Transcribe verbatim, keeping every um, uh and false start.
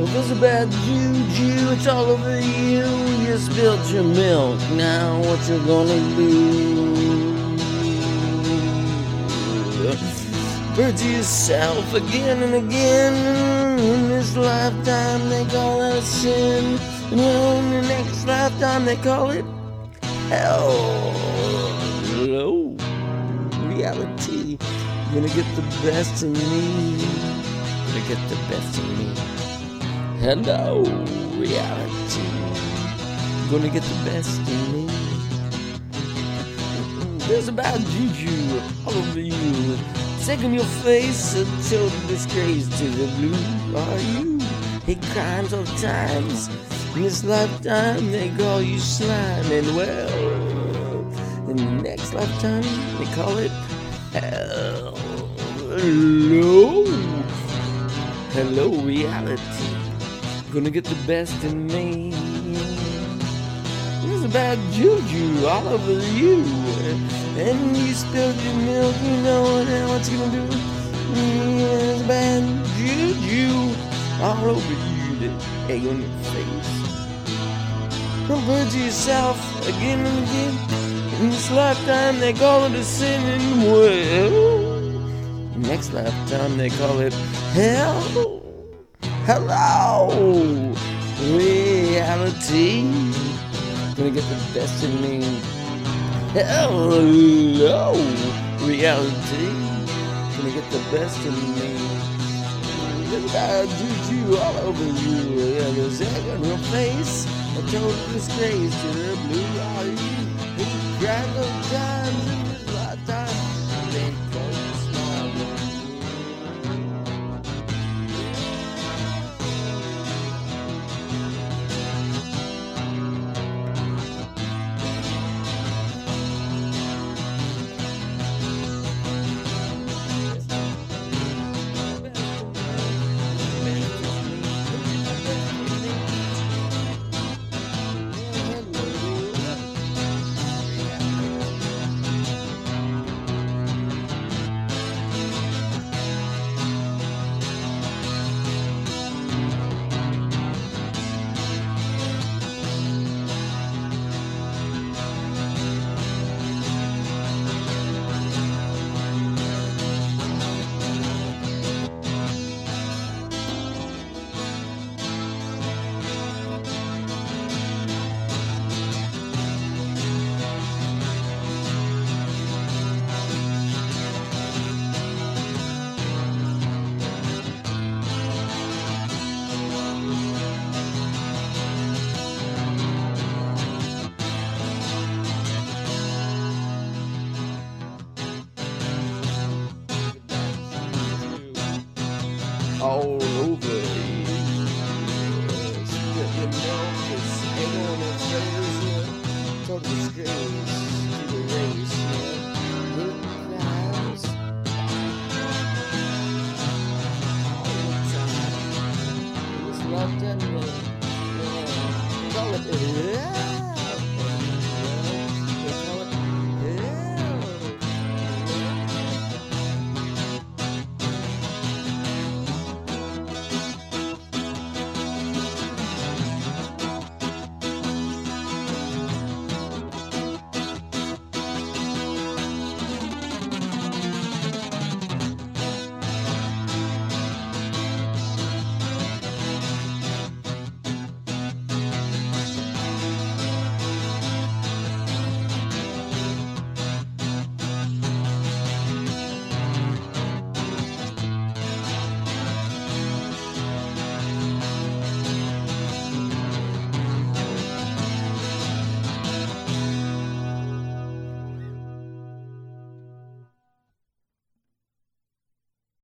There's a bad juju, it's all over you. You spilled your milk, now what you gonna do? Hurt yourself again and again. In this lifetime they call it a sin, and in the next lifetime they call it hell. Hello, reality. You're gonna get the best of me. You're gonna get the best of me. Hello, reality. You're gonna get the best of me. There's a bad juju all over you. Sick on your face, a total disgrace to the blue. Are you? Hate crimes of times. In this lifetime they call you slime, and well, in the next lifetime they call it hell. Hello, hello, reality. Gonna get the best in me. There's a bad juju all over you. And you spilled your milk, you know now what you gonna do. There's a bad juju all over you, the egg on your face. Don't perjure yourself again and again. In this lifetime they call it a sin, and well, next lifetime they call it hell. Hello, reality. Gonna get the best in me. Hello, reality. Gonna get the best in me. There's a bad juju all over you. Yeah, there's egg on your face. A total disgrace to the blue eye. You cried no times in this lifetime. They call you small. All over